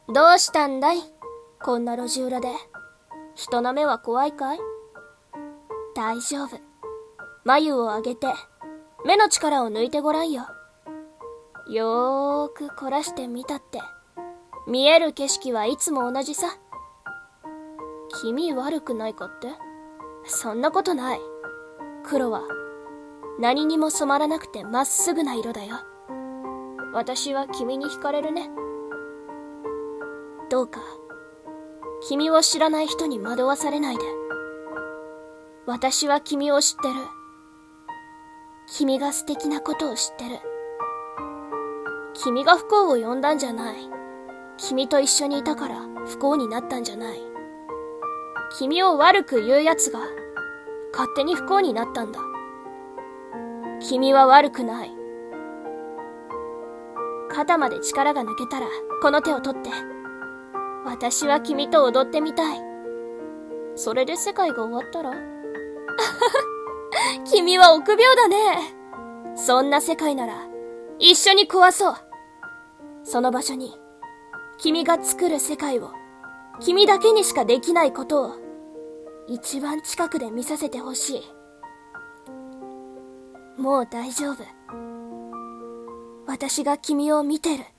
どうしたんだい？こんな路地裏で。人の目は怖いかい？大丈夫。眉を上げて、目の力を抜いてごらんよ。よーく凝らしてみたって、見える景色はいつも同じさ。君悪くないかって？そんなことない。黒は何にも染まらなくてまっすぐな色だよ。私は君に惹かれるね。どうか君を知らない人に惑わされないで。私は君を知ってる。君が素敵なことを知ってる。君が不幸を呼んだんじゃない。君と一緒にいたから不幸になったんじゃない。君を悪く言う奴が勝手に不幸になったんだ。君は悪くない。肩まで力が抜けたらこの手を取って。私は君と踊ってみたい。それで世界が終わったら君は臆病だね。そんな世界なら一緒に壊そう。その場所に君が作る世界を、君だけにしかできないことを一番近くで見させてほしい。もう大丈夫。私が君を見てる。